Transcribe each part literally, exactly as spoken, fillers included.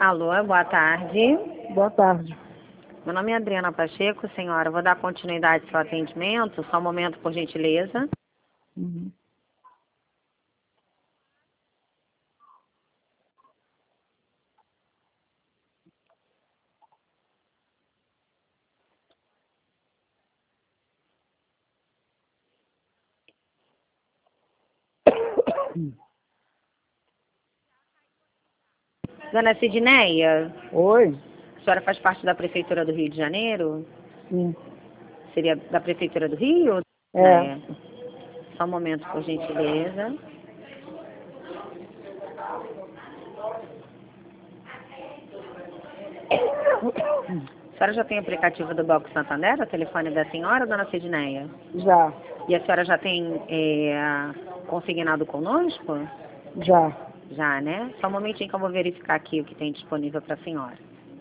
Alô, boa tarde. Boa tarde. Meu nome é Adriana Pacheco, senhora. Vou dar continuidade ao seu atendimento. Só um momento, por gentileza. Uhum. Dona Sidneia, Oi? a senhora faz parte da Prefeitura do Rio de Janeiro? Sim. Seria da Prefeitura do Rio? É. Sidneia? Só um momento, por gentileza. A senhora já tem aplicativo do Banco Santander, o telefone da senhora, dona Sidneia? Já. E a senhora já tem é, consignado conosco? Já. Já, né? Só um momentinho que eu vou verificar aqui o que tem disponível para a senhora.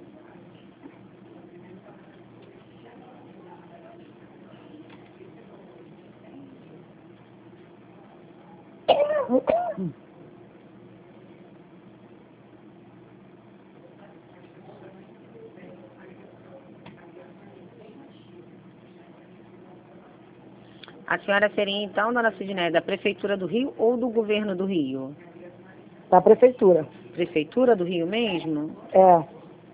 A senhora seria, então, dona Sidneia, da Prefeitura do Rio ou do Governo do Rio? Da prefeitura. Prefeitura do Rio mesmo? É.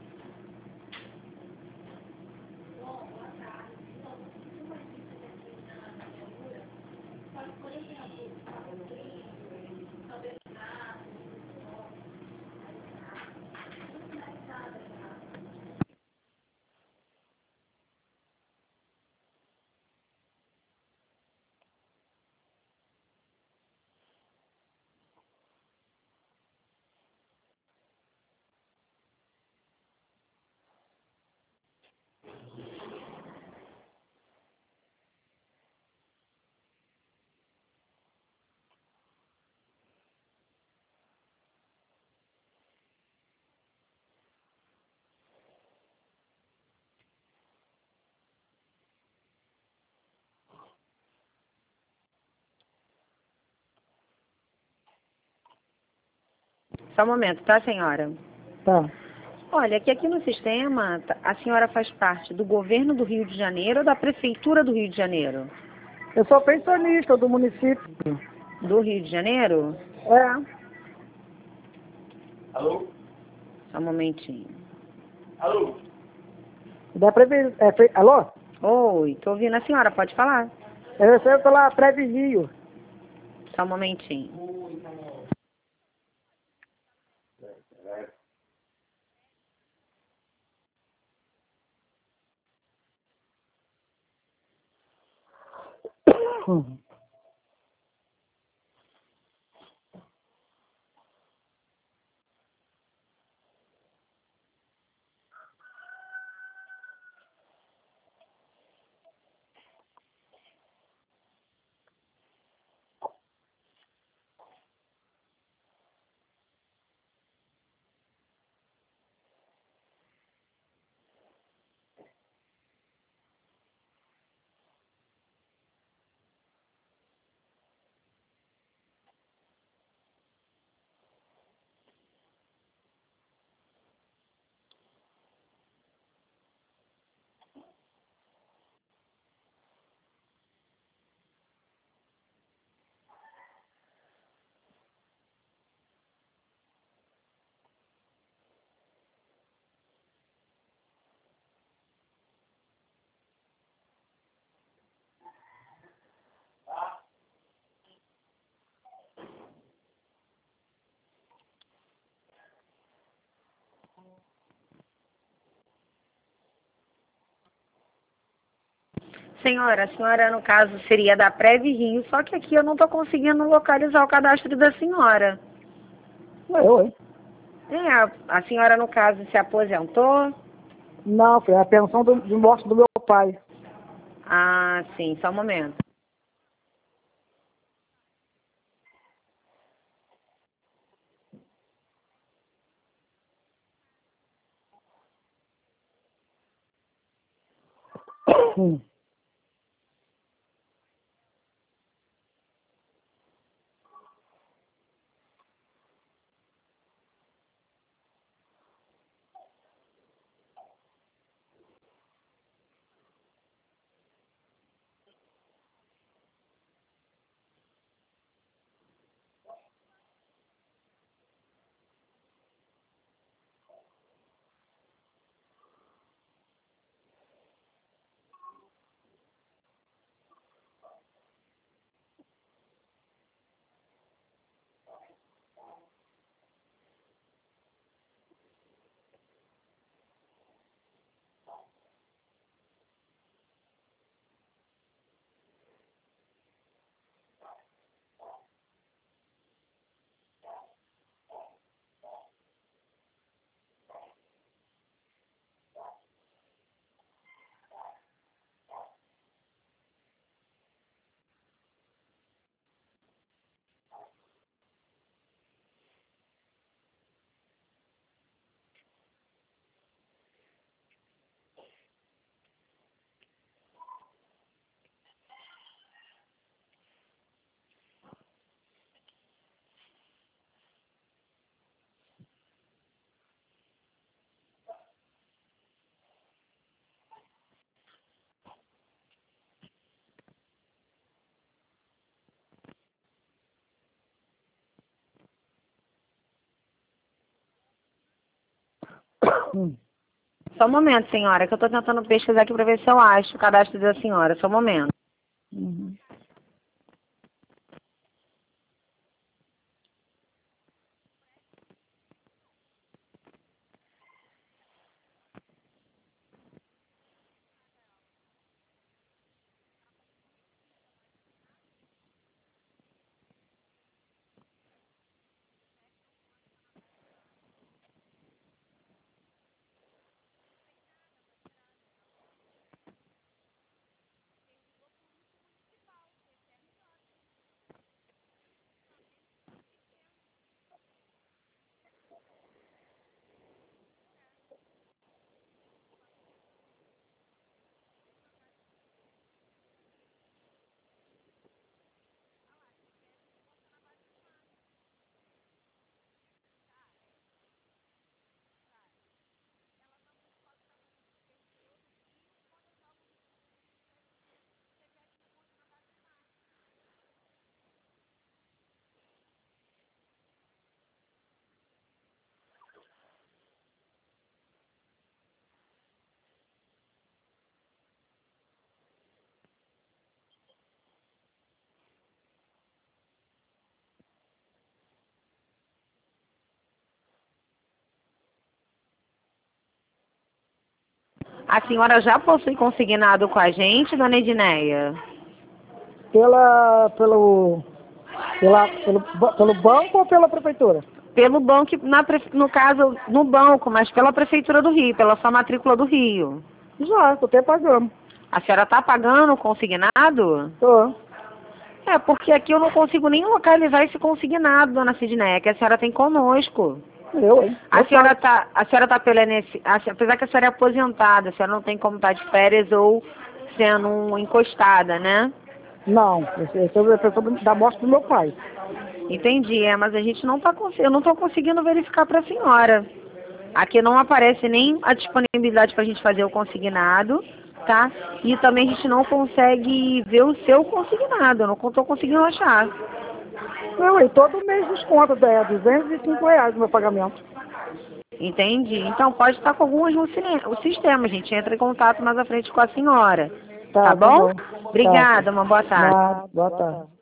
Só um momento, tá, senhora? Tá. Olha, que aqui no sistema, tá- a senhora faz parte do Governo do Rio de Janeiro ou da Prefeitura do Rio de Janeiro? Eu sou pensionista do município. Do Rio de Janeiro? É. Alô? Só um momentinho. Alô? Da previ... é, pre... Alô? Oi, tô ouvindo a senhora, pode falar? Eu recebo pela Previsio. Só um momentinho. Uhum. Senhora, a senhora, no caso, seria da Prev Rio, só que aqui eu não tô conseguindo localizar o cadastro da senhora. Eu, hein? É, a, a senhora, no caso, se aposentou? Não, foi a pensão do, de morte do meu pai. Ah, sim, só um momento. Hum. Hum. Só um momento, senhora, que eu estou tentando pesquisar aqui para ver se eu acho o cadastro da senhora. Só um momento. Uhum. A senhora já possui consignado com a gente, dona Edneia? Pela, pelo, pela, pelo, ba- pelo banco ou pela prefeitura? Pelo banco, na, prefe- no caso, no banco, mas pela Prefeitura do Rio, pela sua matrícula do Rio. Já, tô até pagando. A senhora está pagando o consignado? Tô. É, porque aqui eu não consigo nem localizar esse consignado, dona Sidneia, que a senhora tem conosco. Eu, hein? A Eu senhora pago. tá, a senhora tá pela N S, a se- apesar que a senhora é aposentada, a senhora não tem como estar de férias ou sendo um encostada, né? Não, esse esse é o pessoa da morte do meu pai. Entendi, é, mas a gente não tá cons- eu não estou conseguindo verificar para a senhora. Aqui não aparece nem a disponibilidade para a gente fazer o consignado, tá? E também a gente não consegue ver o seu consignado, eu não estou conseguindo achar. Não, e todo mês desconta, é duzentos e cinco reais o meu pagamento. Entendi. Então pode estar com alguns no cine- o sistema, a gente entra em contato mais à frente com a senhora. Tá, Tá tá bom? bom. Tá. Obrigada, uma boa tarde. Nada, boa tarde.